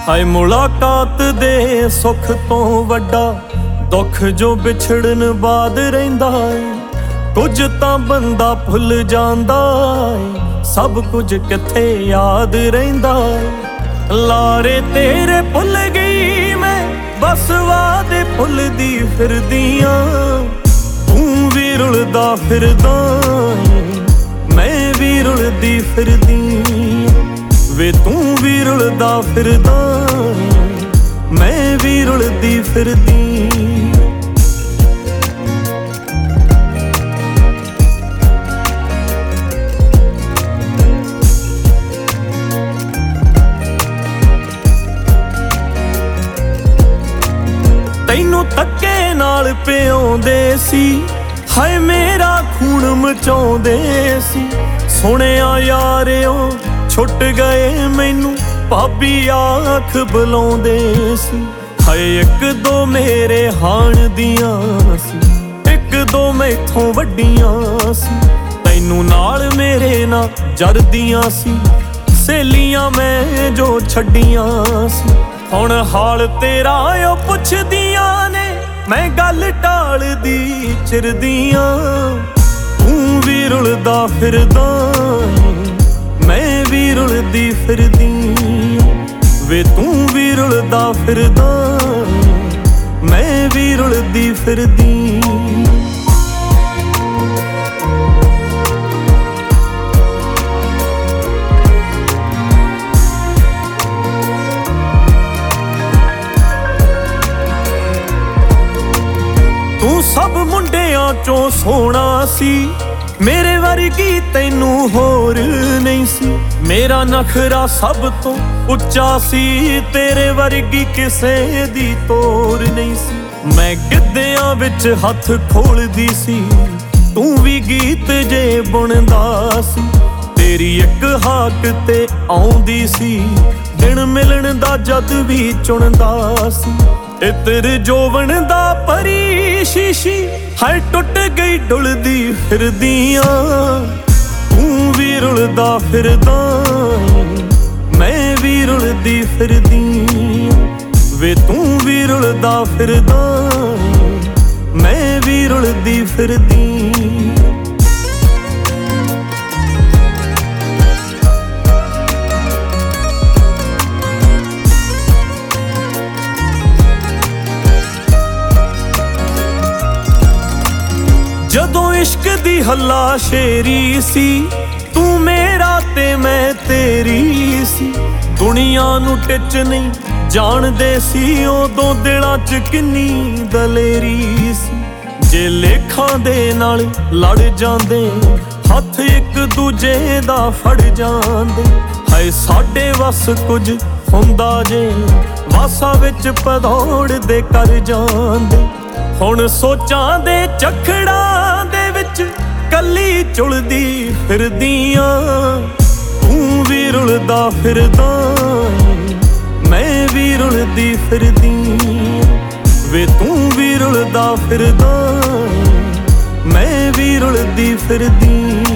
ਹਾਏ ਮੁਲਾਕਾਤ ਦੇ ਸੁੱਖ ਤੋਂ ਵੱਡਾ ਦੁੱਖ ਜੋ ਵਿਛੜਨ ਬਾਅਦ ਰਹਿੰਦਾ ਏ। ਕੁਝ ਤਾਂ ਬੰਦਾ ਭੁੱਲ ਜਾਂਦਾ ਏ, ਸਭ ਕੁਝ ਕਿੱਥੇ ਯਾਦ ਰਹਿੰਦਾ ਏ। ਲਾਰੇ ਤੇਰੇ ਭੁੱਲ ਗਈ ਮੈਂ, ਬਸ ਵਾਦੇ ਭੁੱਲਦੀ ਫਿਰਦੀਆਂ। ਤੂੰ ਵੀ ਰੁਲਦਾ ਫਿਰਦਾ ਏ, ਮੈਂ ਵੀ ਰੁਲਦੀ ਫਿਰਦੀ। ਵੇ ਤੂੰ ਵੀ ਰੁਲਦਾ ਫਿਰਦਾ ਏ, ਮੈਂ ਵੀ ਰੁਲਦੀ ਫਿਰਦੀ। ਤੈਨੂੰ ਧੱਕੇ ਨਾਲ ਪਿਆਉਂਦੇ ਸੀ, ਹਾਏ ਮੇਰਾ ਖੂਨ ਮਚਾਉਂਦੇ ਸੀ। ਸੁਣਿਆ ਯਾਰਿਓ ਛੁੱਟ ਗਏ ਮੈਨੂੰ, ਭਾਬੀ ਆਖ ਬੁਲਾਉਂਦੇ ਸੀ। ਹਾਏ ਇੱਕ ਦੋ ਮੇਰੇ ਹਾਣ ਦੀਆਂ ਸੀ, ਇੱਕ ਦੋ ਮੈਥੋਂ ਵੱਡੀਆਂ ਸੀ। ਤੈਨੂੰ ਨਾਲ ਮੇਰੇ ਨਾਲ ਜਰਦੀਆਂ ਸੀ, ਸਹੇਲੀਆਂ ਮੈਂ ਜੋ ਛੱਡੀਆਂ ਸੀ। ਹੁਣ ਹਾਲ ਤੇਰਾ ਉਹ ਪੁੱਛਦੀਆਂ ਨੇ, ਮੈਂ ਗੱਲ ਟਾਲਦੀ ਚਿਰਦੀਆਂ। ਤੂੰ ਵੀ ਰੁਲਦਾ ਫਿਰਦਾ ਏ, ਮੈਂ ਵੀ ਰੁਲਦੀ ਫਿਰਦੀ। ਵੇ ਤੂੰ ਵੀ ਰੁਲਦਾ ਫਿਰਦਾ ਏ, ਮੈਂ ਵੀ ਰੁਲਦੀ ਫਿਰਦੀ। ਤੂੰ ਸਭ ਮੁੰਡਿਆਂ ਚੋਂ ਸੋਹਣਾ ਸੀ, ਮੇਰੇ ਵਰਗੀ ਤੈਨੂੰ ਹੋਰ ਨਹੀਂ ਸੀ। ਮੇਰਾ ਨਖਰਾ ਸਭ ਤੋਂ ਉੱਚਾ ਸੀ, ਤੇਰੇ ਵਰਗੀ ਕਿਸੇ ਦੀ ਤੋਰ ਨਹੀਂ ਸੀ। ਮੈਂ ਗਿੱਧਿਆਂ ਵਿੱਚ ਹੱਥ ਖੋਲਦੀ ਸੀ, ਤੂੰ ਵੀ ਗੀਤ ਜੇ ਬੁਣਦਾ ਸੀ। ਤੇਰੀ ਇੱਕ ਹਾਕ ਤੇ ਆਉਂਦੀ ਸੀ, ਦਿਨ ਮਿਲਣ ਦਾ ਜਦ ਵੀ ਚੁਣਦਾ ਸੀ। ਇਤਰ ਜੋਵਣ ਦਾ ਪਰੀ ਸ਼ੀਸ਼ੀ, ਹਾਏ ਟੁੱਟ ਗਈ ਡੁੱਲਦੀ ਫਿਰਦੀਆਂ। ਤੂੰ ਵੀ ਰੁਲਦਾ ਫਿਰਦਾ ਏ, ਮੈਂ ਵੀ ਰੁਲਦੀ ਫਿਰਦੀ। ਵੇ ਤੂੰ ਵੀ ਰੁਲਦਾ ਫਿਰਦਾ ਏ, ਮੈਂ ਵੀ ਰੁਲਦੀ ਫਿਰਦੀ। ਜਦੋਂ ਇਸ਼ਕ ਦੀ ਹੱਲਾ ਸ਼ੇਰੀ ਸੀ, ਤੂੰ ਮੇਰਾ ਤੇ ਮੈਂ ਤੇਰੀ ਸੀ। ਦੁਨੀਆ ਨੂੰ ਟਿੱਚ ਨਹੀਂ ਜਾਣਦੇ ਸੀ, ਉਦੋਂ ਦਿਲਾਂ 'ਚ ਕਿੰਨੀ ਦਲੇਰੀ ਸੀ। ਜੇ ਲੇਖਾਂ ਦੇ ਨਾਲ ਲੜ ਜਾਂਦੇ, ਹੱਥ ਇੱਕ ਦੂਜੇ ਦਾ ਫੜ ਜਾਂਦੇ। ਹਾਏ ਸਾਡੇ ਵੱਸ ਕੁਝ ਹੁੰਦਾ ਜੇ, ਵਾਸਾਂ ਵਿੱਚ ਪਧੌੜਦੇ ਕਰ ਜਾਂਦੇ। ਹੁਣ ਸੋਚਾਂ ਦੇ ਝਖੜਾਂ ਦੇ ਵਿੱਚ ਕੱਲੀ ਝੁਲਦੀ ਫਿਰਦੀਆਂ। ਤੂੰ ਵੀ ਰੁਲਦਾ ਫਿਰਦਾ ਏ, ਮੈਂ ਵੀ ਰੁਲਦੀ ਫਿਰਦੀ। ਵੇ ਤੂੰ ਵੀ ਰੁਲਦਾ ਫਿਰਦਾ ਏ, ਮੈਂ ਵੀ ਰੁਲਦੀ ਫਿਰਦੀ।